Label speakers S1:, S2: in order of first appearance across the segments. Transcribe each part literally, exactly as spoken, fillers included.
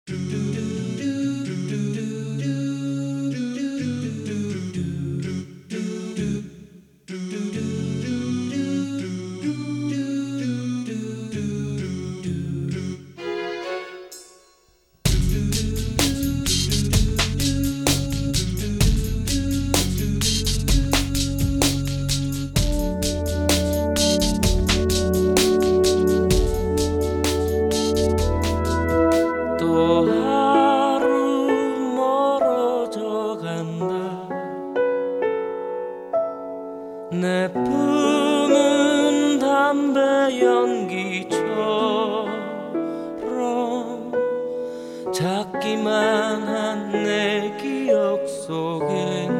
S1: 내뿜은 담배 연기처럼 작기만 한 내 기억 속엔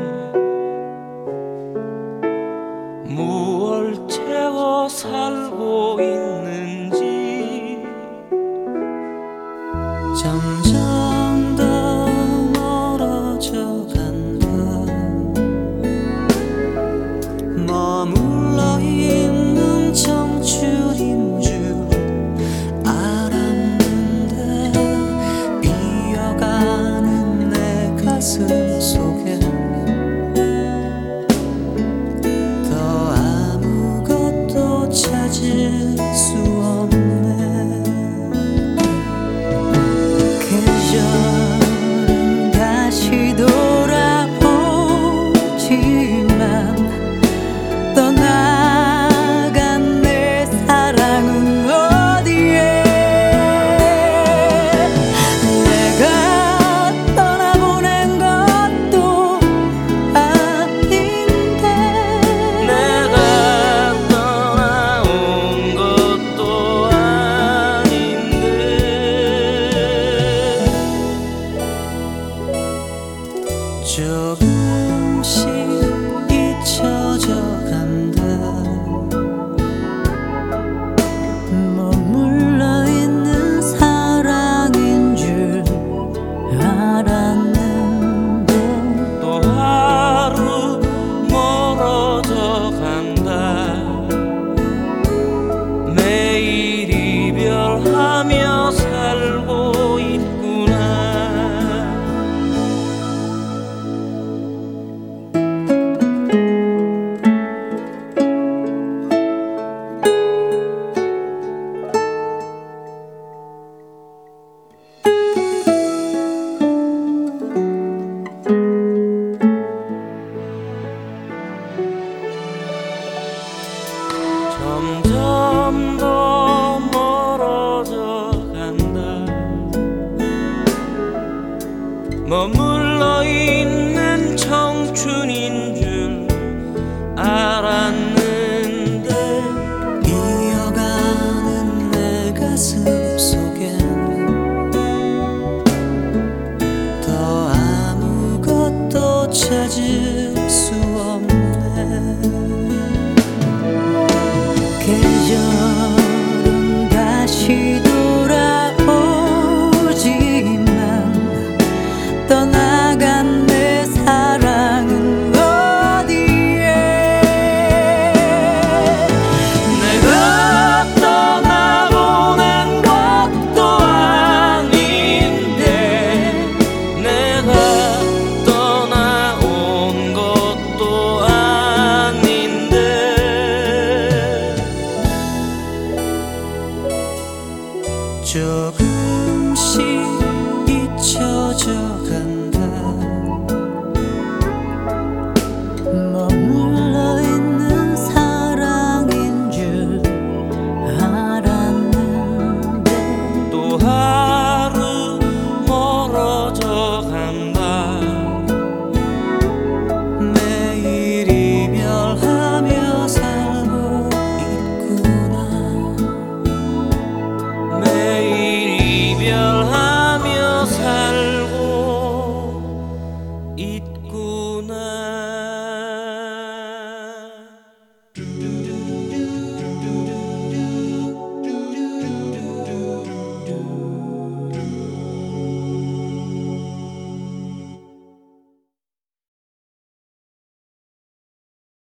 S1: 무얼 채워 살고 있는지
S2: 점점 더 멀어져 간다. 머물러 있는 청춘인 줄 알았는데 이어가는 내 가슴 속에 더 아무것도 찾을 수 없네. 계절은 다시 돌아오지만 떠나간 내 사랑은 어디에. 내가 떠나보낸 것도 아닌데
S1: 내가 떠나온 것도 아닌데
S2: 조금씩 잊혀져 간다. 머물러 있는 사랑인 줄 알았는데
S1: 또 하루 멀어져 간다. 매일 이별하며 살고 있구나. 점점 더 멀어져 간다. 머물러 있는 청춘인 줄 알았는데